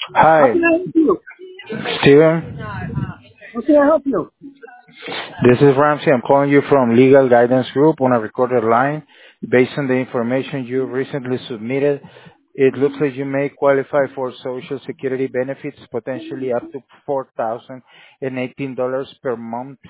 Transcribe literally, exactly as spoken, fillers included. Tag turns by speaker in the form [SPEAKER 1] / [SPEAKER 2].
[SPEAKER 1] How
[SPEAKER 2] Hi,
[SPEAKER 1] can I help you?
[SPEAKER 2] Steven.
[SPEAKER 1] How can I help you?
[SPEAKER 2] This is Ramsey. I'm calling you from Legal Guidance Group on a recorded line. Based on the information you recently submitted, it looks like you may qualify for Social Security benefits, potentially up to four thousand eighteen dollars per month.